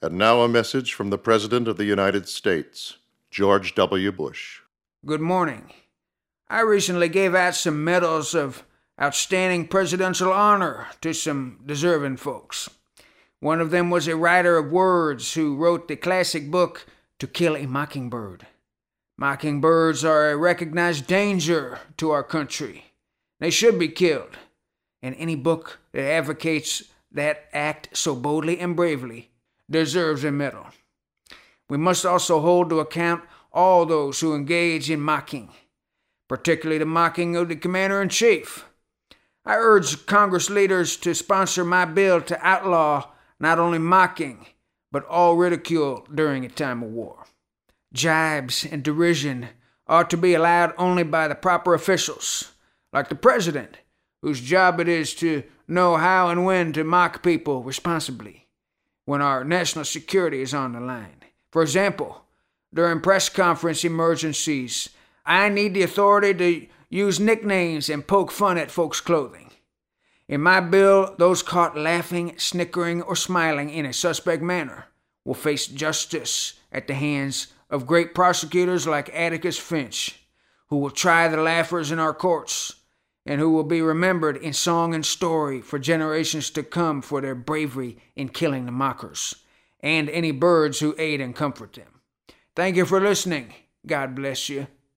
And now a message from the President of the United States, George W. Bush. Good morning. I recently gave out some medals of outstanding presidential honor to some deserving folks. One of them was a writer of words who wrote the classic book, To Kill a Mockingbird. Mockingbirds are a recognized danger to our country. They should be killed. And any book that advocates that act so boldly and bravely deserves a medal. We must also hold to account all those who engage in mocking, particularly the mocking of the Commander-in-Chief. I urge Congress leaders to sponsor my bill to outlaw not only mocking, but all ridicule during a time of war. Jibes and derision ought to be allowed only by the proper officials, like the President, whose job it is to know how and when to mock people responsibly when our national security is on the line. For example, during press conference emergencies, I need the authority to use nicknames and poke fun at folks' clothing. In my bill, those caught laughing, snickering, or smiling in a suspect manner will face justice at the hands of great prosecutors like Atticus Finch, who will try the laughers in our courts and who will be remembered in song and story for generations to come for their bravery in killing the mockers and any birds who aid and comfort them. Thank you for listening. God bless you.